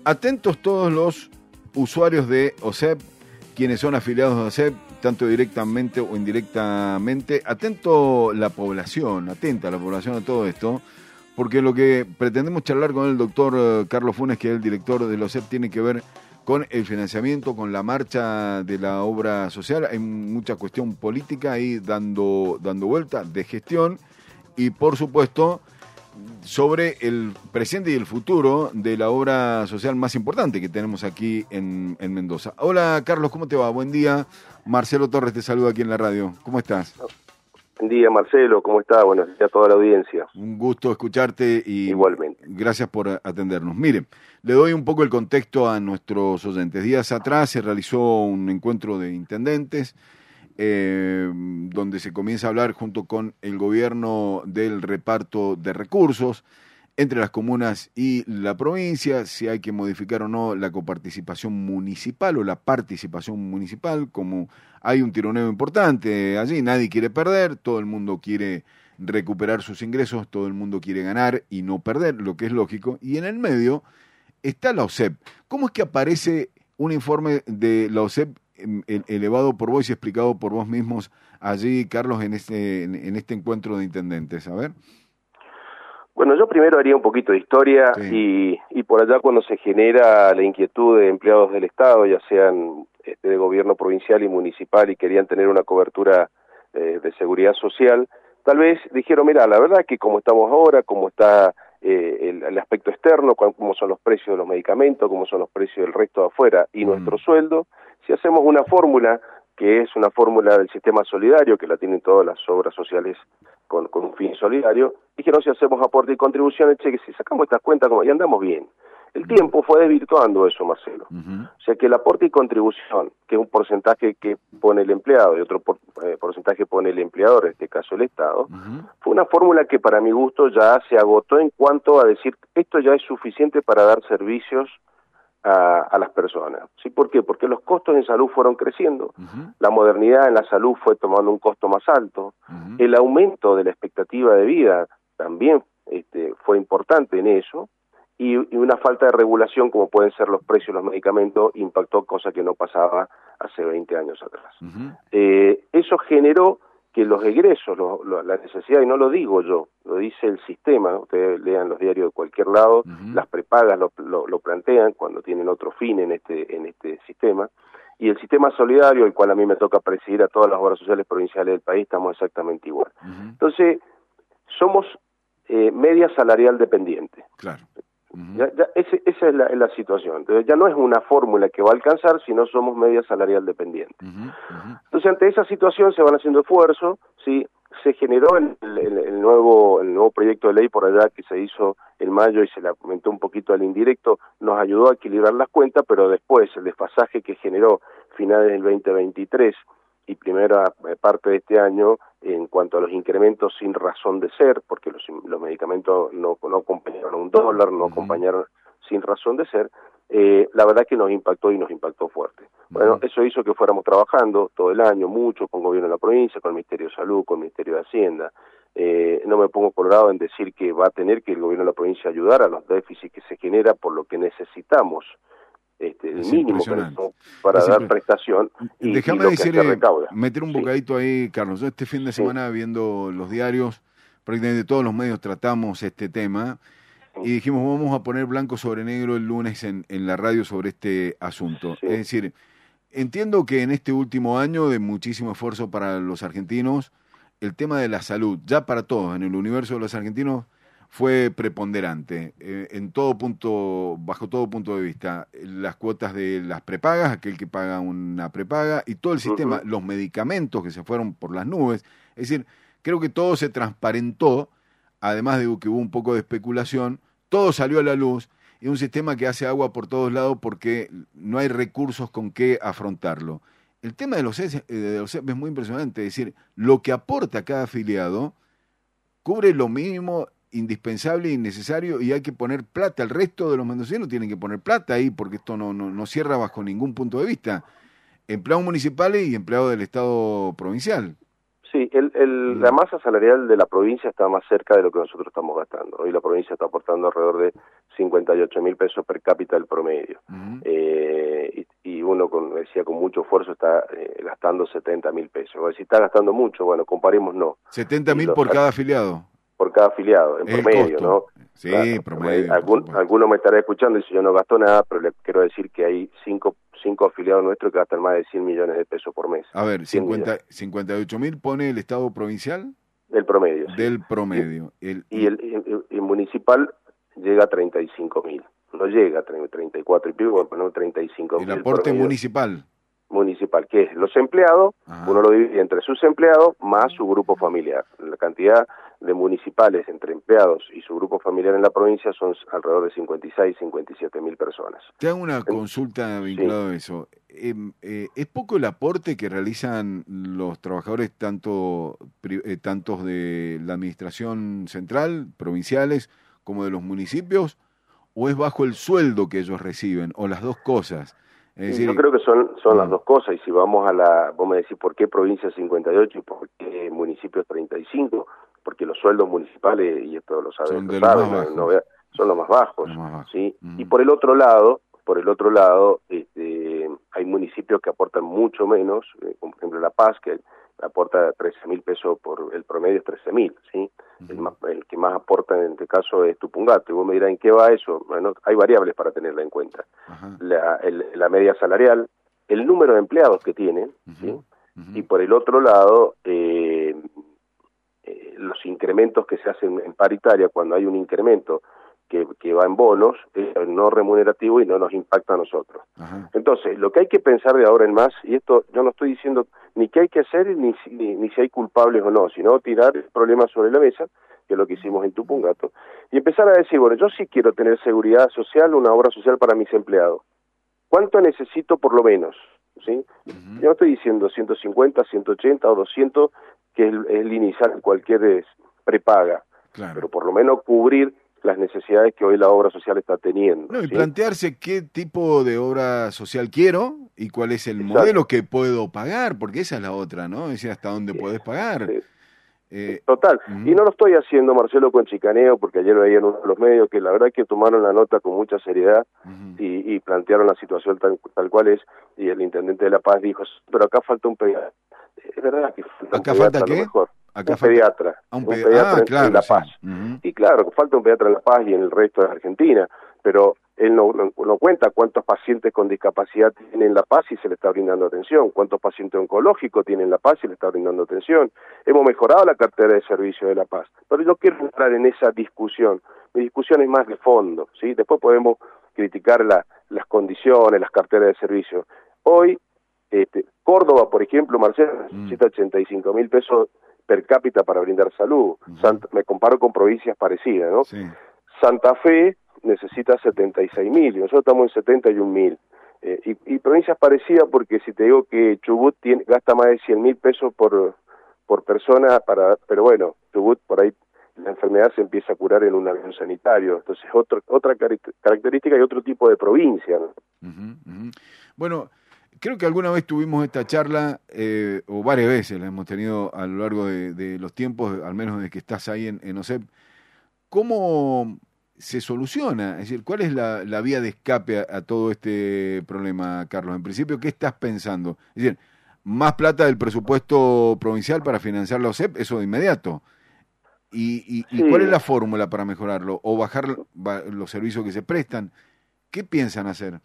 Atentos todos los usuarios de OSEP, quienes son afiliados de OSEP, tanto directamente o indirectamente. Atenta la población a todo esto, porque lo que pretendemos charlar con el doctor Carlos Funes, que es el director de OSEP, tiene que ver con el financiamiento, con la marcha de la obra social. Hay mucha cuestión política ahí dando vuelta, de gestión, y por supuesto sobre el presente y el futuro de la obra social más importante que tenemos aquí en Mendoza. Hola Carlos, ¿cómo te va? Buen día. Marcelo Torres te saluda aquí en la radio. ¿Cómo estás? Buen día, Marcelo, ¿cómo estás? Buenos días a toda la audiencia. Un gusto escucharte y igualmente. Gracias por atendernos. Mire, le doy un poco el contexto a nuestros oyentes. Días atrás se realizó un encuentro de intendentes donde se comienza a hablar junto con el gobierno del reparto de recursos entre las comunas y la provincia, si hay que modificar o no la coparticipación municipal o la participación municipal, como hay un tironeo importante allí, nadie quiere perder, todo el mundo quiere recuperar sus ingresos, todo el mundo quiere ganar y no perder, lo que es lógico, y en el medio está la OSEP. ¿Cómo es que aparece un informe de la OSEP elevado por vos y explicado por vos mismos allí, Carlos, en este encuentro de intendentes? A ver. Bueno, yo primero haría un poquito de historia, sí. y por allá cuando se genera la inquietud de empleados del Estado, ya sean de gobierno provincial y municipal, y querían tener una cobertura de seguridad social, tal vez dijeron, mira, la verdad que como estamos ahora, como está el aspecto externo, cómo son los precios de los medicamentos, cómo son los precios del resto de afuera y nuestro sueldo, si hacemos una fórmula que es una fórmula del sistema solidario, que la tienen todas las obras sociales con un fin solidario, dijeron si hacemos aporte y contribuciones, che, que si sacamos estas cuentas como ya andamos bien. El tiempo fue desvirtuando eso, Marcelo. O sea que el aporte y contribución, que es un porcentaje que pone el empleado y otro porcentaje pone el empleador, en este caso el Estado, fue una fórmula que para mi gusto ya se agotó en cuanto a decir esto ya es suficiente para dar servicios a las personas. ¿Sí? ¿Por qué? Porque los costos en salud fueron creciendo, la modernidad en la salud fue tomando un costo más alto, el aumento de la expectativa de vida también fue importante en eso, y una falta de regulación, como pueden ser los precios de los medicamentos, impactó, cosa que no pasaba hace 20 años atrás. Eso generó que los egresos, la necesidad, y no lo digo yo, lo dice el sistema, ustedes lean los diarios de cualquier lado, las prepagas lo plantean cuando tienen otro fin en este sistema, y el sistema solidario, el cual a mí me toca presidir a todas las obras sociales provinciales del país, estamos exactamente igual. Entonces, somos media salarial dependiente. Claro. Esa es la situación. Entonces ya no es una fórmula que va a alcanzar, sino somos media salarial dependiente. Entonces ante esa situación se van haciendo esfuerzos, ¿sí? Se generó el nuevo proyecto de ley por allá que se hizo en mayo y se le aumentó un poquito al indirecto, nos ayudó a equilibrar las cuentas, pero después el desfasaje que generó finales del 2023 y primera parte de este año en cuanto a los incrementos sin razón de ser, porque los medicamentos no acompañaron $1, no acompañaron sin razón de ser, la verdad que nos impactó y nos impactó fuerte. Bueno, eso hizo que fuéramos trabajando todo el año, mucho, con gobierno de la provincia, con el Ministerio de Salud, con el Ministerio de Hacienda. No me pongo colorado en decir que va a tener que el gobierno de la provincia ayudar a los déficits que se genera por lo que necesitamos. El mínimo para dar prestación y déjame meter un bocadito ahí, Carlos. Yo este fin de semana viendo los diarios, prácticamente todos los medios tratamos este tema y dijimos vamos a poner blanco sobre negro el lunes en la radio sobre este asunto. Es decir, entiendo que en este último año de muchísimo esfuerzo para los argentinos, el tema de la salud, ya para todos, en el universo de los argentinos, fue preponderante en todo punto, bajo todo punto de vista. Las cuotas de las prepagas, aquel que paga una prepaga, y todo el sistema, los medicamentos que se fueron por las nubes. Es decir, creo que todo se transparentó, además de que hubo un poco de especulación, todo salió a la luz, y un sistema que hace agua por todos lados porque no hay recursos con qué afrontarlo. El tema de los CEP es muy impresionante, es decir, lo que aporta cada afiliado cubre lo mínimo indispensable y necesario, y hay que poner plata. El resto de los mendocinos tienen que poner plata ahí, porque esto no cierra bajo ningún punto de vista. Empleados municipales y empleados del Estado provincial. Sí, la masa salarial de la provincia está más cerca de lo que nosotros estamos gastando. Hoy la provincia está aportando alrededor de 58.000 pesos per cápita el promedio. provincia con mucho esfuerzo está gastando 70.000 pesos. O si está gastando mucho, bueno, comparemos no. 70.000 por cada afiliado. Por cada afiliado, en promedio, costo. ¿no? Sí, claro, promedio. Alguno me estará escuchando y dice, yo no gasto nada, pero le quiero decir que hay cinco afiliados nuestros que gastan más de 100 millones de pesos por mes. A ver, 58.000 pone el Estado provincial. Del promedio. Del promedio. Y el municipal llega a 35.000. No llega a 34 y pico, bueno, 35.000. El aporte municipal. Municipal, que es los empleados, uno lo divide entre sus empleados más su grupo familiar. La cantidad de municipales entre empleados y su grupo familiar en la provincia son alrededor de 57.000 personas. Te hago una consulta vinculada a eso. ¿Es poco el aporte que realizan los trabajadores tantos de la administración central, provinciales, como de los municipios? ¿O es bajo el sueldo que ellos reciben? ¿O las dos cosas? Es decir, yo creo que son las dos cosas, y si vamos vos me decís por qué provincia 58 y por qué municipios 35, porque los sueldos municipales, y esto lo saben, son son los más bajos, ¿sí? Y por el otro lado, hay municipios que aportan mucho menos, como por ejemplo La Paz, que aporta 13.000 pesos, por el promedio es 13.000, ¿sí? El que más aporta en este caso es Tupungato, y vos me dirás, ¿en qué va eso? Bueno, hay variables para tenerla en cuenta. La media salarial, el número de empleados que tienen, ¿sí? Y por el otro lado, los incrementos que se hacen en paritaria, cuando hay un incremento que va en bonos, es no remunerativo y no nos impacta a nosotros. Entonces, lo que hay que pensar de ahora en más, y esto yo no estoy diciendo ni qué hay que hacer ni si hay culpables o no, sino tirar el problema sobre la mesa, que es lo que hicimos en Tupungato, y empezar a decir, bueno, yo sí quiero tener seguridad social, una obra social para mis empleados. ¿Cuánto necesito por lo menos? ¿Sí? Yo no estoy diciendo 150, 180 o 200, que es el inicial en cualquier prepaga, pero por lo menos cubrir las necesidades que hoy la obra social está teniendo. No, y plantearse qué tipo de obra social quiero y cuál es el modelo que puedo pagar, porque esa es la otra, ¿no? Es decir, hasta dónde podés pagar. Total. Y no lo estoy haciendo, Marcelo, con chicaneo, porque ayer veía en uno de los medios que la verdad es que tomaron la nota con mucha seriedad y plantearon la situación tal cual es, y el intendente de La Paz dijo, pero acá falta un pediatra. Es verdad que falta ¿Acá falta qué? Mejor. Un pediatra claro, en La Paz. Y claro, falta un pediatra en La Paz y en el resto de Argentina, pero él no cuenta cuántos pacientes con discapacidad tiene en La Paz y se le está brindando atención, cuántos pacientes oncológicos tiene en La Paz y le está brindando atención. Hemos mejorado la cartera de servicio de La Paz, pero yo quiero entrar en esa discusión. Mi discusión es más de fondo, ¿sí? Después podemos criticar las condiciones, las carteras de servicio. Hoy, Córdoba, por ejemplo, Marcelo, necesita 85.000 pesos per cápita para brindar salud. Me comparo con provincias parecidas, ¿no? Sí. Santa Fe necesita 76.000 y nosotros estamos en 71.000. Y provincias parecidas, porque si te digo que Chubut gasta más de 100.000 pesos por persona, pero bueno, Chubut por ahí la enfermedad se empieza a curar en un avión sanitario. Entonces otra característica y otro tipo de provincia, ¿no? Bueno, creo que alguna vez tuvimos esta charla, o varias veces la hemos tenido a lo largo de los tiempos, al menos desde que estás ahí en OSEP. ¿Cómo se soluciona? Es decir, ¿cuál es la vía de escape a todo este problema, Carlos? En principio, ¿qué estás pensando? Es decir, más plata del presupuesto provincial para financiar la OSEP, eso de inmediato. ¿Y cuál es la fórmula para mejorarlo? ¿O bajar los servicios que se prestan? ¿Qué piensan hacer?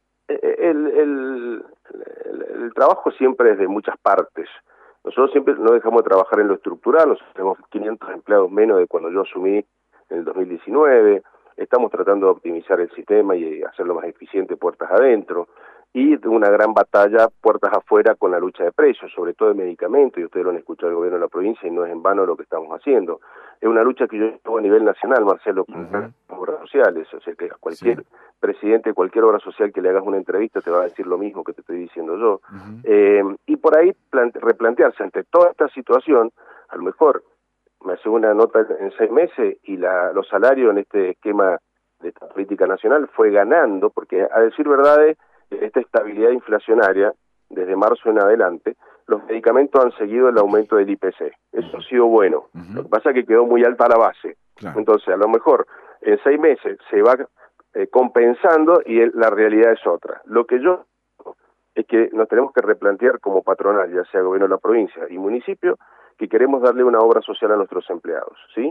El trabajo siempre es de muchas partes. Nosotros siempre no dejamos de trabajar en lo estructural, nosotros tenemos 500 empleados menos de cuando yo asumí en el 2019, estamos tratando de optimizar el sistema y hacerlo más eficiente puertas adentro, y una gran batalla puertas afuera con la lucha de precios, sobre todo de medicamentos, y ustedes lo han escuchado del gobierno de la provincia y no es en vano lo que estamos haciendo. Es una lucha que yo llevo a nivel nacional, Marcelo, con las obras sociales, o sea que a cualquier presidente de cualquier obra social que le hagas una entrevista te va a decir lo mismo que te estoy diciendo yo. Y por ahí replantearse ante toda esta situación, a lo mejor me hace una nota en 6 meses y los salarios en este esquema de esta política nacional fue ganando, porque a decir verdades, esta estabilidad inflacionaria, desde marzo en adelante, los medicamentos han seguido el aumento del IPC. Eso ha sido bueno. Lo que pasa es que quedó muy alta la base. Entonces, a lo mejor en 6 meses se va compensando y la realidad es otra. Lo que yo es que nos tenemos que replantear como patronal, ya sea gobierno de la provincia y municipio, que queremos darle una obra social a nuestros empleados, ¿sí?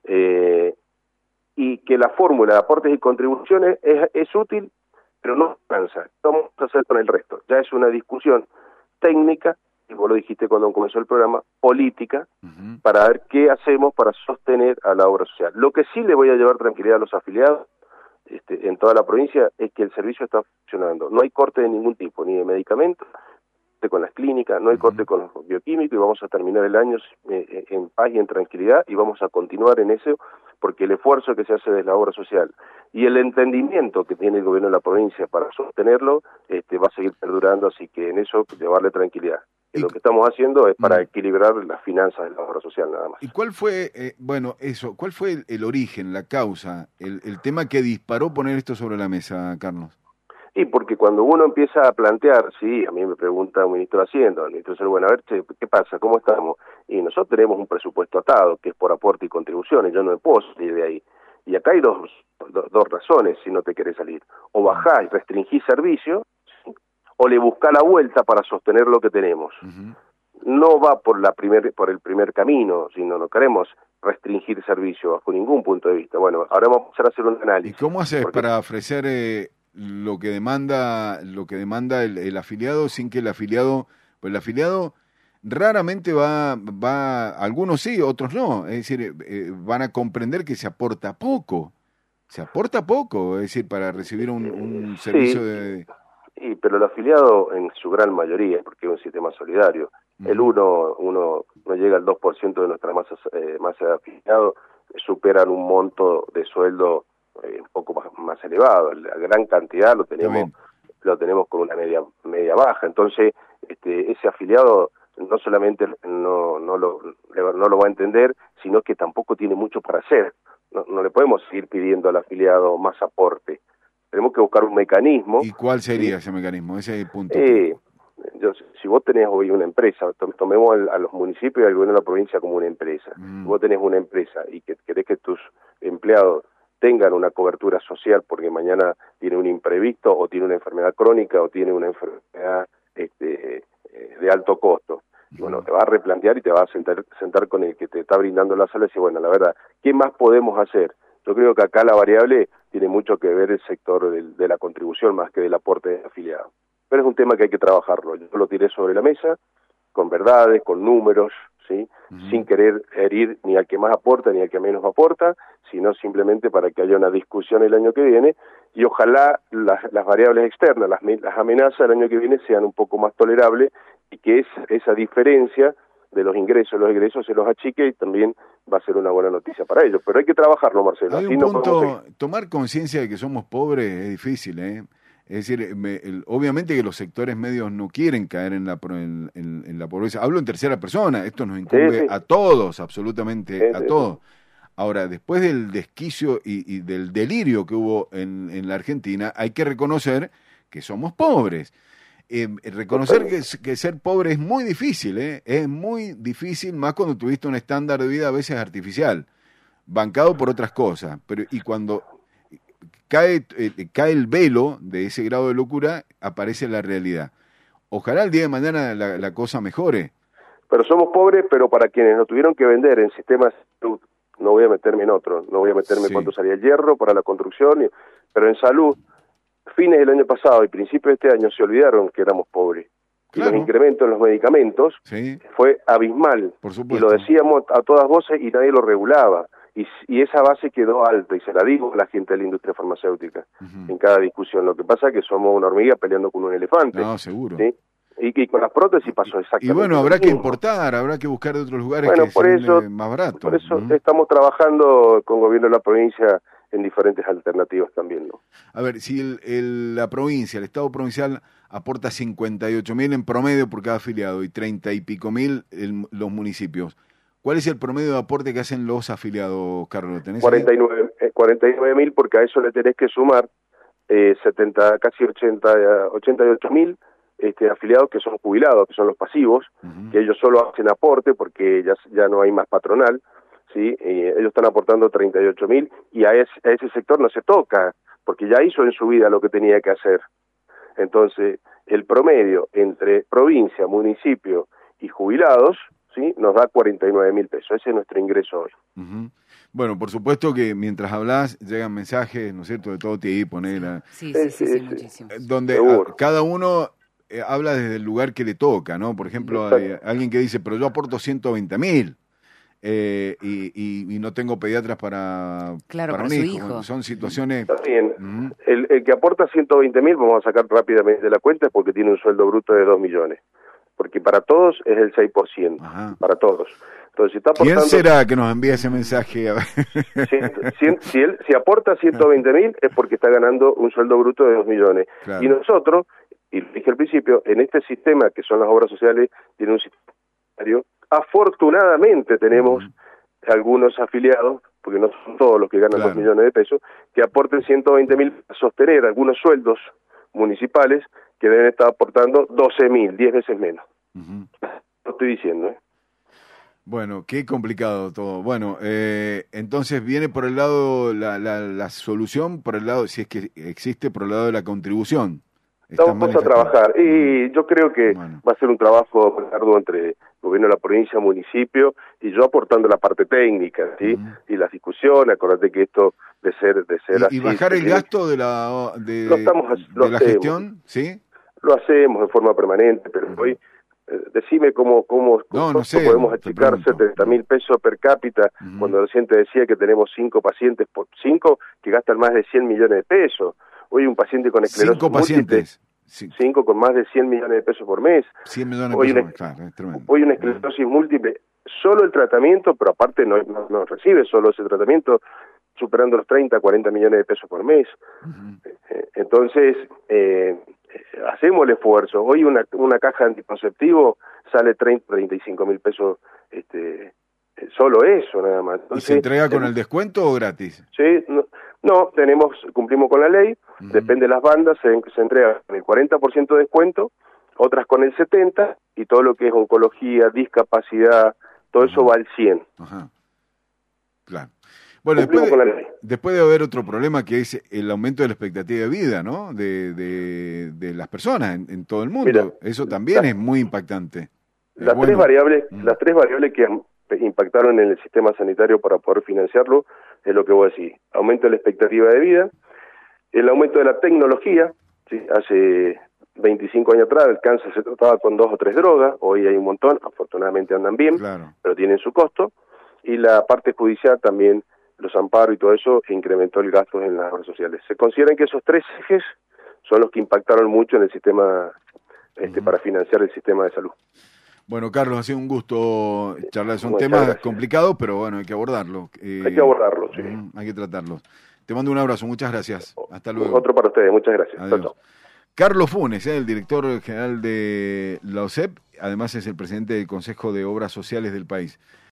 Y que la fórmula de aportes y contribuciones es útil, pero no alcanza. ¿Qué vamos a hacer con el resto? Ya es una discusión técnica, y vos lo dijiste cuando comenzó el programa, política, para ver qué hacemos para sostener a la obra social. Lo que sí le voy a llevar tranquilidad a los afiliados en toda la provincia es que el servicio está funcionando. No hay corte de ningún tipo, ni de medicamentos, con las clínicas, no hay corte con los bioquímicos, y vamos a terminar el año en paz y en tranquilidad, y vamos a continuar en eso, porque el esfuerzo que se hace desde la obra social y el entendimiento que tiene el gobierno de la provincia para sostenerlo va a seguir perdurando, así que en eso llevarle tranquilidad. Y lo que estamos haciendo es para equilibrar las finanzas de la obra social, nada más. ¿Y cuál fue, cuál fue el origen, la causa, el tema que disparó poner esto sobre la mesa, Carlos? Y porque cuando uno empieza a plantear, sí, a mí me pregunta un ministro de Hacienda, entonces, bueno, a ver, ¿qué pasa? ¿Cómo estamos? Y nosotros tenemos un presupuesto atado, que es por aporte y contribuciones, yo no me puedo salir de ahí. Y acá hay dos razones si no te querés salir. O bajás y restringís servicio, ¿sí? O le buscás la vuelta para sostener lo que tenemos. No va por el primer camino, sino no queremos restringir servicio bajo ningún punto de vista. Bueno, ahora vamos a empezar a hacer un análisis. ¿Y cómo haces para ofrecer lo que demanda el afiliado sin que el afiliado raramente va, algunos sí, otros no, es decir, van a comprender que se aporta poco, es decir, para recibir un servicio de... Sí, pero el afiliado en su gran mayoría, porque es un sistema solidario, el uno no llega al 2% de nuestra masa de afiliados, superan un monto de sueldo un poco más elevado, la gran cantidad lo tenemos con una media baja, entonces ese afiliado no solamente no lo va a entender, sino que tampoco tiene mucho para hacer. No le podemos seguir pidiendo al afiliado más aporte. Tenemos que buscar un mecanismo. ¿Y cuál sería ese mecanismo? Ese es el punto. Si vos tenés hoy una empresa, tomemos a los municipios y al gobierno de la provincia como una empresa. Si vos tenés una empresa y que querés que tus empleados tengan una cobertura social porque mañana tiene un imprevisto o tiene una enfermedad crónica o tiene una enfermedad de alto costo. Y bueno, te vas a replantear y te vas a sentar con el que te está brindando la sala y decir, bueno, la verdad, ¿qué más podemos hacer? Yo creo que acá la variable tiene mucho que ver el sector de la contribución más que del aporte de afiliados. Pero es un tema que hay que trabajarlo. Yo lo tiré sobre la mesa, con verdades, con números, ¿sí? Sin querer herir ni al que más aporta ni al que menos aporta, sino simplemente para que haya una discusión el año que viene y ojalá las variables externas, las amenazas el año que viene sean un poco más tolerables y que esa diferencia de los egresos se los achique y también va a ser una buena noticia para ellos. Pero hay que trabajarlo, Marcelo. Hay un punto, tomar conciencia de que somos pobres es difícil, ¿eh? Es decir, obviamente que los sectores medios no quieren caer en la pobreza. Hablo en tercera persona, esto nos incumbe a todos, absolutamente a todos. Ahora, después del desquicio y del delirio que hubo en la Argentina, hay que reconocer que somos pobres. Reconocer que ser pobre es muy difícil, es muy difícil, más cuando tuviste un estándar de vida a veces artificial, bancado por otras cosas, y cuando cae el velo de ese grado de locura, aparece la realidad. Ojalá el día de mañana la cosa mejore. Pero somos pobres, pero para quienes nos tuvieron que vender en sistemas de salud, no voy a meterme en otro, no voy a meterme cuánto salía el hierro para la construcción, pero en salud, fines del año pasado y principios de este año se olvidaron que éramos pobres. Claro. Y los incrementos en los medicamentos fue abismal. Por supuesto. Y lo decíamos a todas voces y nadie lo regulaba. Y esa base quedó alta, y se la digo a la gente de la industria farmacéutica en cada discusión. Lo que pasa es que somos una hormiga peleando con un elefante. No, seguro. ¿Sí? Y con las prótesis pasó exactamente. Y bueno, habrá que importar, habrá que buscar de otros lugares que sean más baratos. Por eso estamos trabajando con el gobierno de la provincia en diferentes alternativas también, ¿no? A ver, si la provincia, el Estado provincial aporta 58.000 en promedio por cada afiliado y 30 y pico mil los municipios, ¿cuál es el promedio de aporte que hacen los afiliados, Carlos? 49.000, porque a eso le tenés que sumar 88.000 afiliados que son jubilados, que son los pasivos, que ellos solo hacen aporte porque ya no hay más patronal, ¿sí? Ellos están aportando 38.000 y a ese sector no se toca, porque ya hizo en su vida lo que tenía que hacer. Entonces, el promedio entre provincia, municipio y jubilados, ¿sí?, nos da 49.000 pesos. Ese es nuestro ingreso hoy. Bueno, por supuesto que mientras hablas llegan mensajes, ¿no es cierto?, de todo tipo, Negra. Sí, muchísimo. Donde cada uno habla desde el lugar que le toca, ¿no? Por ejemplo, hay alguien que dice, pero yo aporto 120.000 y no tengo pediatras para para su hijo. Son situaciones... Está bien. El que aporta 120.000, vamos a sacar rápidamente de la cuenta, es porque tiene un sueldo bruto de 2 millones. Porque para todos es el 6%. Ajá. Para todos. Entonces, si está aportando, ¿quién será que nos envía ese mensaje? Si aporta 120.000 es porque está ganando un sueldo bruto de 2 millones. Claro. Y nosotros, y lo dije al principio, en este sistema que son las obras sociales, tiene un sistema. Afortunadamente tenemos algunos afiliados, porque no son todos los que ganan 2 millones de pesos, que aporten 120.000 para sostener algunos sueldos municipales que deben estar aportando 12.000, 10 veces menos. Lo estoy diciendo, Bueno, qué complicado todo. Bueno, entonces viene por el lado, la solución, por el lado, si es que existe, por el lado de la contribución. Vamos a trabajar, y yo creo que va a ser un trabajo arduo entre gobierno de la provincia, municipio, y yo aportando la parte técnica, ¿sí? Y las discusiones, acordate que esto de ser así. ¿Y bajar el gasto de la gestión? ¿Sí? Lo hacemos de forma permanente, pero hoy, decime cómo no sé, podemos achicar 70.000 pesos per cápita, cuando recién te decía que tenemos 5 pacientes por 5 que gastan más de 100 millones de pesos. Hoy un paciente con esclerosis 5 pacientes. 5 con más de 100 millones de pesos por mes. 100 millones de pesos, claro, es tremendo. Hoy una esclerosis múltiple, solo el tratamiento, pero aparte no recibe solo ese tratamiento, superando los 30, 40 millones de pesos por mes. Entonces, hacemos el esfuerzo. Hoy una caja de anticonceptivo sale 35.000 pesos, solo eso nada más. Entonces, ¿y se entrega con el descuento o gratis? Sí, no, cumplimos con la ley, depende de las bandas, se entrega con el 40% de descuento, otras con el 70%, y todo lo que es oncología, discapacidad, todo eso va al 100%. Claro. Bueno, después de haber otro problema que es el aumento de la expectativa de vida, ¿no? De las personas en todo el mundo. Mira, eso también es muy impactante. Las tres variables que impactaron en el sistema sanitario para poder financiarlo es lo que voy a decir: aumento de la expectativa de vida, el aumento de la tecnología, ¿sí? Hace 25 años atrás el cáncer se trataba con 2 o 3 drogas, hoy hay un montón, afortunadamente andan bien, pero tienen su costo, y la parte judicial también, los amparos y todo eso, incrementó el gasto en las obras sociales. Se consideran que esos 3 ejes son los que impactaron mucho en el sistema, para financiar el sistema de salud. Bueno, Carlos, ha sido un gusto charlar. Son temas complicados, pero bueno, hay que abordarlo. Hay que abordarlo, sí. Hay que tratarlos. Te mando un abrazo, muchas gracias. Hasta luego. Otro para ustedes, muchas gracias. Adiós. Carlos Funes, el director general de la OSEP, además es el presidente del Consejo de Obras Sociales del país.